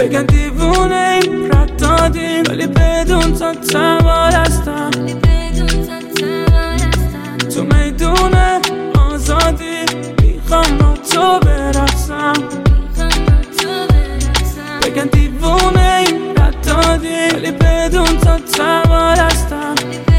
بگن دیوونه این رد دادیم ولی بدون تا سوار هستم تو میدون آزادی میخوام با تو برقصم بگن دیوونه این رد دادیم ولی بدون تا سوار هستم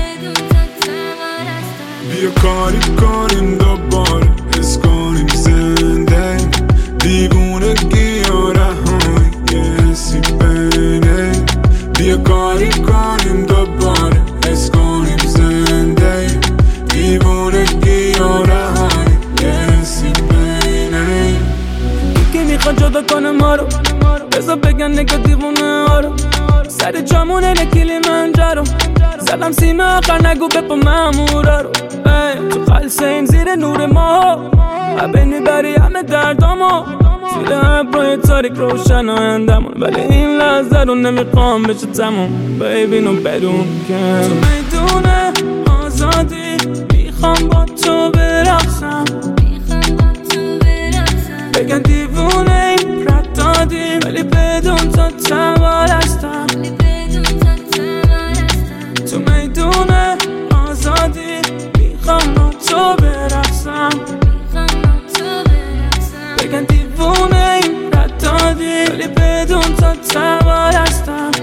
بیا کاری کنیم دوباره حس کنیم زنده دیوونگی و رهایی یه حسی بینه بیا کاری کنیم دوباره حس کنیم زنده دیوونگی و رهایی یه حسی بینه یکی میخواد جدا کنه ما رو بذار بگن نگه دیوونه ها رو سر جامونه نکیلی منجرو زدم سیمه آخر نگو بپا مامورا رو تو خلصه این زیر نور ما بین میبری همه دردامو زیر ابرای تاریک روشن آیندمون ولی این لحظه رو نمیخوام بشه تموم ببین و بدون که تو میدون آزادی میخوام با تو برقصم بگن دیوونه این رد دادیم ولی بدون تا سوار هستم تو میدون آزادی میخوام با تو برقصم بگن دیوونه این رد دادیم ولی بدون تا سوار هستم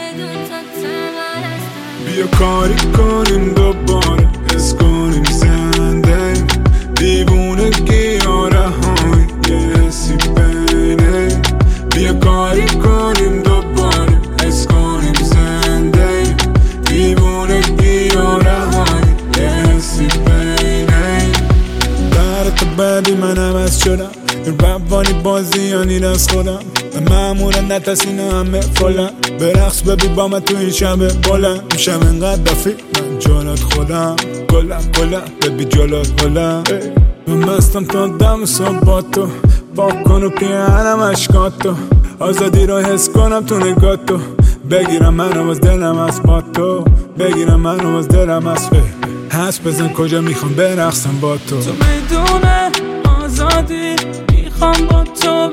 بیا کاری کنیم دوباره حس کنیم زنده دیوونگی و رهایی یه حسی بینه بیا کاری کنیم دوباره حس کنیم زنده دیوونگی و رهایی یه حسی بینه برات بعدی منم از شدم این روانی بازیانی از خودم معمولا نتسینه همه فلن برقص ببی با من تو این شب بلند میشم انقدر دفی من جالت خودم گلم ببی جالت بلند من مستم تا دم صبح با تو پاک کن و پیانم اشکاتو آزادی رو حس کنم تو نگاتو بگیرم منو از دلم از با تو بگیرم منو از دلم از حس بزن کجا میخوام برقصم با تو تو میدون آزادی میخوام با تو